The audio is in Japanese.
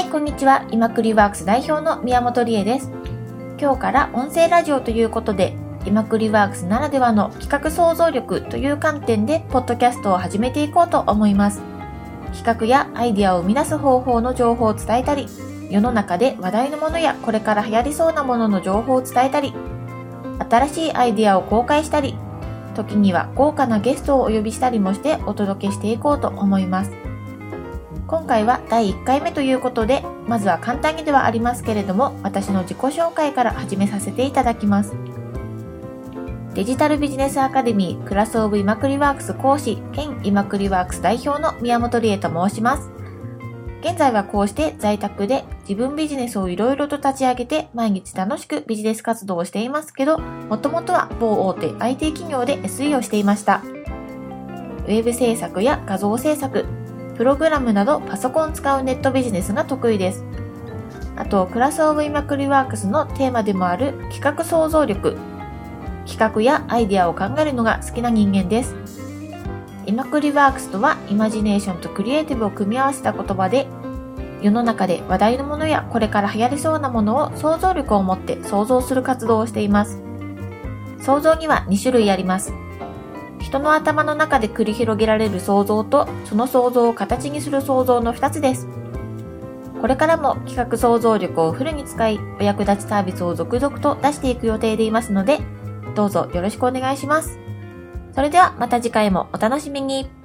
こんにちは。今栗ワークス代表の宮本理恵です。今日から音声ラジオということで、今栗ワークスならではの企画創造力という観点でポッドキャストを始めていこうと思います。企画やアイデアを生み出す方法の情報を伝えたり、世の中で話題のものやこれから流行りそうなものの情報を伝えたり、新しいアイデアを公開したり、時には豪華なゲストをお呼びしたりもしてお届けしていこうと思います。今回は第1回目ということで、まずは簡単にではありますけれども、私の自己紹介から始めさせていただきます。デジタルビジネスアカデミークラスオブ今栗ワークス講師兼今栗ワークス代表の宮本理恵と申します。現在はこうして在宅で自分ビジネスをいろいろと立ち上げて毎日楽しくビジネス活動をしていますけど、もともとは某大手 IT 企業で SE をしていました。ウェブ制作や画像制作、プログラムなどパソコンを使うネットビジネスが得意です。あと、クラスオブ今栗ワークスのテーマでもある企画創造力、企画やアイデアを考えるのが好きな人間です。今栗ワークスとはイマジネーションとクリエイティブを組み合わせた言葉で、世の中で話題のものやこれから流行りそうなものを想像力を持って想像する活動をしています。想像には2種類あります。人の頭の中で繰り広げられる想像と、その想像を形にする想像の2つです。これからも企画創造力をフルに使い、お役立ちサービスを続々と出していく予定でいますので、どうぞよろしくお願いします。それではまた次回もお楽しみに。